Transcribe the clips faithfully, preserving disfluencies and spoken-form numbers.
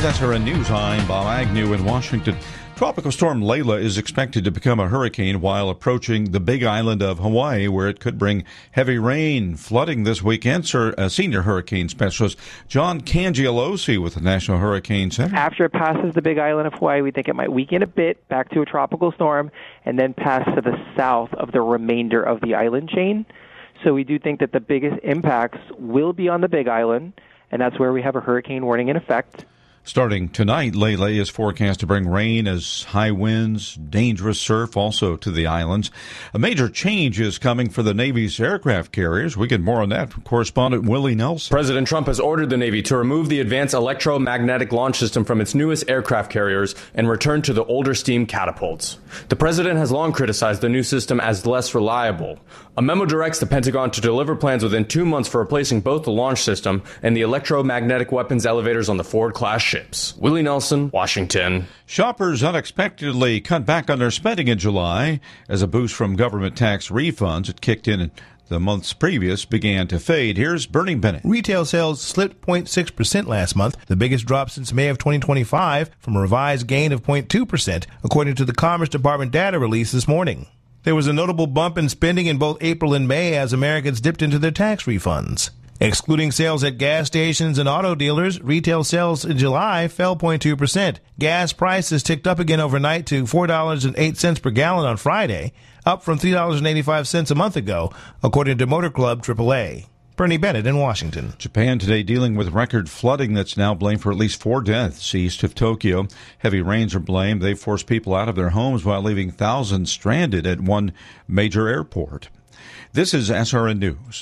S R N News. I'm Bob Agnew in Washington. Tropical storm Layla is expected to become a hurricane while approaching the Big Island of Hawaii, where it could bring heavy rain, flooding this weekend. Sir, uh, senior hurricane specialist John Cangialosi with the National Hurricane Center. After it passes the Big Island of Hawaii, we think it might weaken a bit back to a tropical storm and then pass to the south of the remainder of the island chain. So we do think that the biggest impacts will be on the Big Island, and that's where we have a hurricane warning in effect. Starting tonight, Layla is forecast to bring rain as high winds, dangerous surf also to the islands. A major change is coming for the Navy's aircraft carriers. We get more on that from correspondent Willie Nelson. President Trump has ordered the Navy to remove the Advanced Electromagnetic Launch System from its newest aircraft carriers and return to the older steam catapults. The president has long criticized the new system as less reliable. A memo directs the Pentagon to deliver plans within two months for replacing both the launch system and the electromagnetic weapons elevators on the Ford-class ships. Willie Nelson, Washington. Shoppers unexpectedly cut back on their spending in July as a boost from government tax refunds that kicked in the months previous began to fade. Here's Bernie Bennett. Retail sales slipped zero point six percent last month, the biggest drop since May of twenty twenty-five, from a revised gain of zero point two percent, according to the Commerce Department data released this morning. There was a notable bump in spending in both April and May as Americans dipped into their tax refunds. Excluding sales at gas stations and auto dealers, retail sales in July fell zero point two percent. Gas prices ticked up again overnight to four dollars and eight cents per gallon on Friday, up from three dollars and eighty-five cents a month ago, according to Motor Club triple A. Bernie Bennett in Washington. Japan today dealing with record flooding that's now blamed for at least four deaths east of Tokyo. Heavy rains are blamed. They forced people out of their homes while leaving thousands stranded at one major airport. This is S R N News.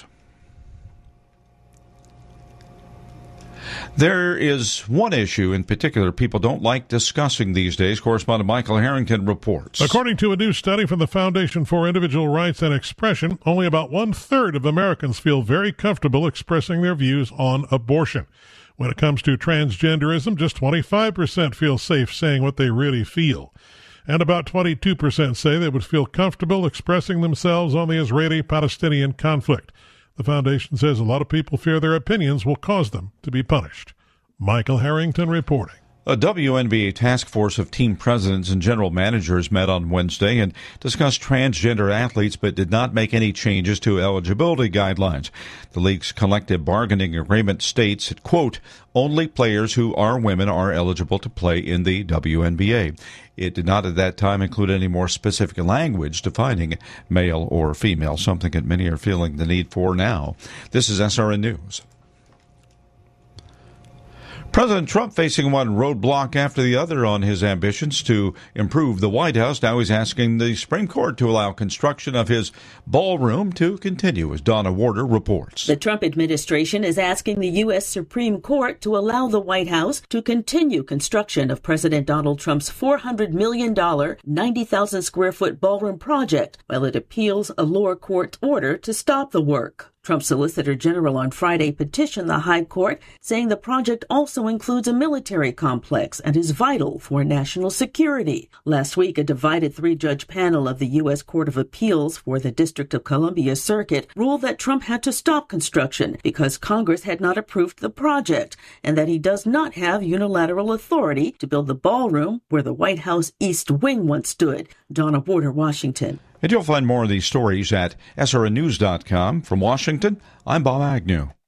There is one issue in particular people don't like discussing these days. Correspondent Michael Harrington reports. According to a new study from the Foundation for Individual Rights and Expression, only about one-third of Americans feel very comfortable expressing their views on abortion. When it comes to transgenderism, just twenty-five percent feel safe saying what they really feel. And about twenty-two percent say they would feel comfortable expressing themselves on the Israeli-Palestinian conflict. The foundation says a lot of people fear their opinions will cause them to be punished. Michael Harrington reporting. A W N B A task force of team presidents and general managers met on Wednesday and discussed transgender athletes but did not make any changes to eligibility guidelines. The league's collective bargaining agreement states that, quote, only players who are women are eligible to play in the W N B A. It did not at that time include any more specific language defining male or female, something that many are feeling the need for now. This is S R N News. President Trump facing one roadblock after the other on his ambitions to improve the White House. Now he's asking the Supreme Court to allow construction of his ballroom to continue, as Donna Warder reports. The Trump administration is asking the U S Supreme Court to allow the White House to continue construction of President Donald Trump's four hundred million dollars, ninety thousand square foot ballroom project while it appeals a lower court order to stop the work. Trump's Solicitor General on Friday petitioned the High Court, saying the project also includes a military complex and is vital for national security. Last week, a divided three-judge panel of the U S Court of Appeals for the District of Columbia Circuit ruled that Trump had to stop construction because Congress had not approved the project and that he does not have unilateral authority to build the ballroom where the White House East Wing once stood. Donna Warder, Washington. And you'll find more of these stories at S R N news dot com. From Washington, I'm Bob Agnew.